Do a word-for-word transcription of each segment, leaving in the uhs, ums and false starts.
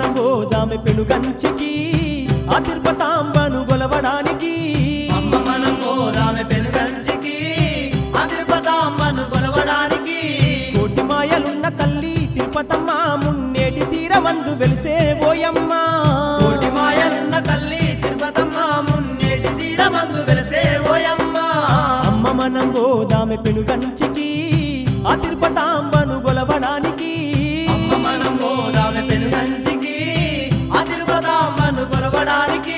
మనం పోదామె పెనుగంచికి ఆ తిరుపతాంబను గొలవడానికి అమ్మ మనం పోదామె పెనుగంచికి ఆ తిరుపతాంబను గొలవడానికి కోటి మాయలున్న తల్లి తిరుపతమ్మ మున్నేటి తీరమందు వెలిసే ఓయమ్మ కోటి మాయలున్న తల్లి తిరుపతమ్మ మున్నేటి తీరమందు వెలిసే ఓయమ్మ అమ్మ మనం పోదామె పెనుగంచికి ఆ తిరుపతాంబను గొలవడానికి అమ్మ మనం పోదామె పెనుగంచికి ఆ తిరుపతాంబను గొలవడానికి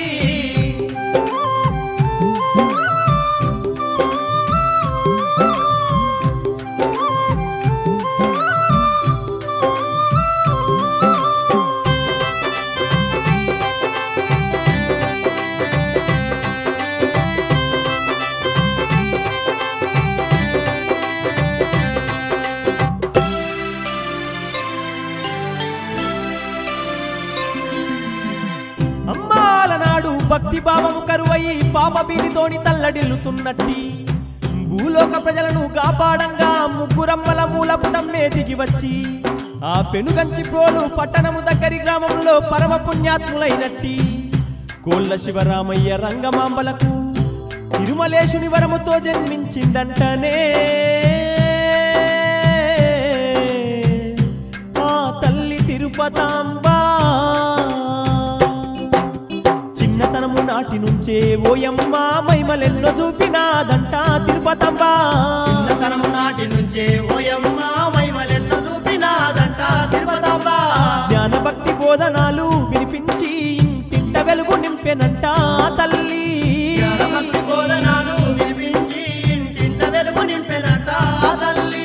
అమ్మాలనాడు భక్తి భావము కరువయి పాప బీరితోని తల్లడిల్లుతున్నట్టి భూలోక ప్రజలను కాపాడంగా ముగ్గురమ్మల మూలపుటమ్మే దిగి వచ్చి ఆ పెనుగంచి ప్రోలు పట్టణము దగ్గరి గ్రామంలో పరమ పుణ్యాత్ములైనట్టి కోళ్ళ శివరామయ్య రంగమాంబలకు తిరుమలేశుని వరముతో జన్మించిందంటనే ఆ తల్లి తిరుపతాంబా చిన్నతనము నాటి నుంచే ఓయమ్మ మైమలెన్నో చూపినాదంట తిరుపతమ్మ చిన్నతనము నాటి నుంచే ఓయమ్మ మైమలెన్నో చూపినాదంట తిరుపతమ్మ జ్ఞాన భక్తి బోధనాలు వినిపించి ఇంటింట వెలుగు నింపెనంట తల్లి జ్ఞాన భక్తి బోధనాలు వినిపించి ఇంటింట వెలుగు నింపెనంట తల్లి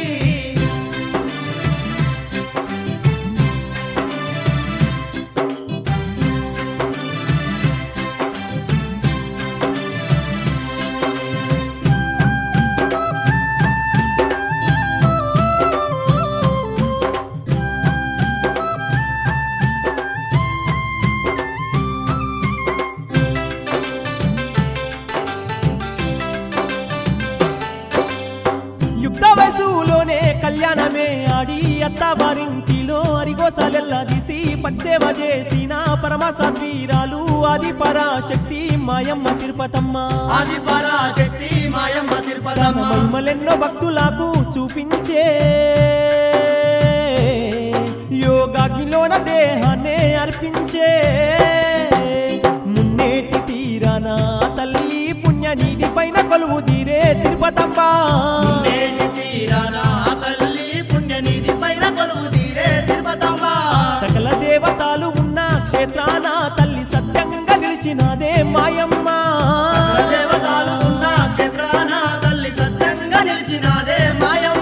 యుక్త వయసులోనే కళ్యాణమే ఆడి అత్తవారింటిలో అరిగోసాలెల్లా తీసి పచ్చేవ చేసిన పరమసాత్వీరాలు ఆది పరాశక్తి మాయమ్మ తిరుపతమ్మ ఆది పరాశక్తి మాయమ్మ తిరుపతమ్మ మహిమలెన్నో భక్తులకు చూపించే యోగాగ్నిలోన దేహాన్నే అర్పించే మున్నేటి తీరాన తల్లి పుణ్యనిధి పైన కొలువు తీరే తిరుపతమ్మ నేటి తీరాన తల్లి పుణ్యనిధి పైన కొలువు తీరే తిరుపతమ్మ సకల దేవతలు ఉన్న క్షేత్రాన తల్లి సత్యంగా నిలిచినదే మాయమ్మ సకల దేవతలు ఉన్న క్షేత్రాన తల్లి సత్యంగా నిలిచినదే మాయమ్మ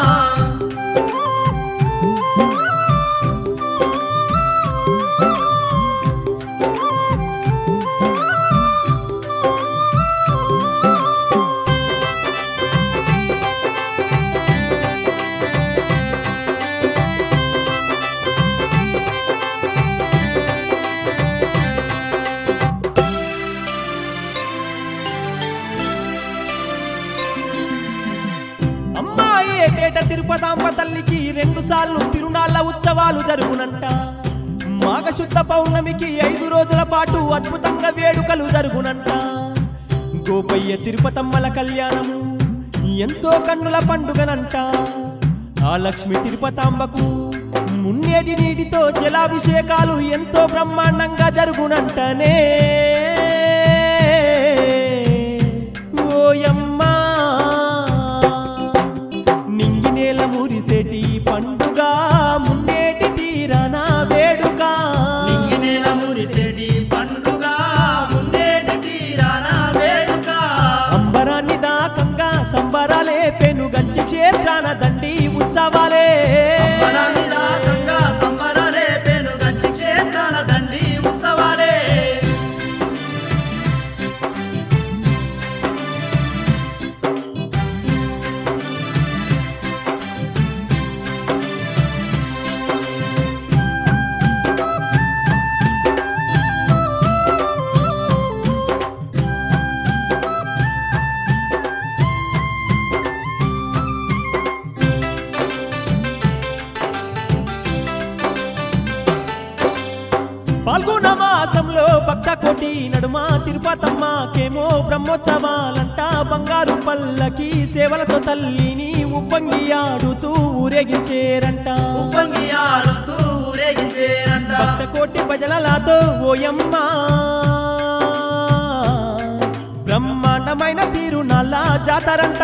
అమ్మాయి ఏటేట తిరుపతాంబ తల్లికి రెండు సార్లు తిరునాళ్ళ ఉత్సవాలు జరుగునంట మాఘశుద్ధ పౌర్ణమికి ఐదు రోజుల పాటు అద్భుతంగా వేడుకలు జరుగునంట గోపయ్య తిరుపతమ్మల కళ్యాణము ఎంతో కన్నుల పండుగనంట ఆ లక్ష్మి తిరుపతాంబకు మున్నేటి నీటితో జలాభిషేకాలు ఎంతో బ్రహ్మాండంగా జరుగునంటనే ఓయమ్మా నింగి నేల మురిసేటి పండుగ మున్నేటి తీరాన వేడుక నింగి నేల మురిసేటి పండుగ మున్నేటి తీరాన వేడుక అంబరాన్ని దాకంగా సంబరాలే పెనుగంచి క్షేత్రాన దండి ఉత్సవాలే అంబరాన్ని దాకంగా సంబరాలే పెనుగంచి క్షేత్రాన దండి ఉత్సవాలే పాల్గొన మాసంలో భక్త కోటి నడుమ తిరుపతమ్మకేమో బ్రహ్మోత్సవాలంట బంగారు పల్లకి సేవలతో తల్లిని ఉప్పంగి ఆడుతూ ఊరేగించేరంట ఉప్పంగి ఆడుతూ ఊరేగించేరంట భక్త కోటి భజనలతో ఓయమ్మ బ్రహ్మాండమైన తిరునాళ్ళ జాతరంట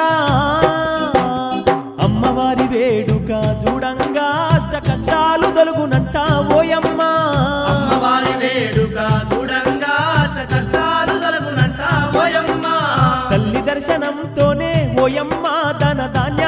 అమ్మవారి వేడుక చూడంగా అష్ట కష్టాలు తొలుగునంట ఓయమ్మ అమ్మవారి వేడుక చూడంగా అష్ట కష్టాలు తొలగునంట ఓయమ్మ తల్లి దర్శనంతోనే ఓయమ్మ ధన ధాన్య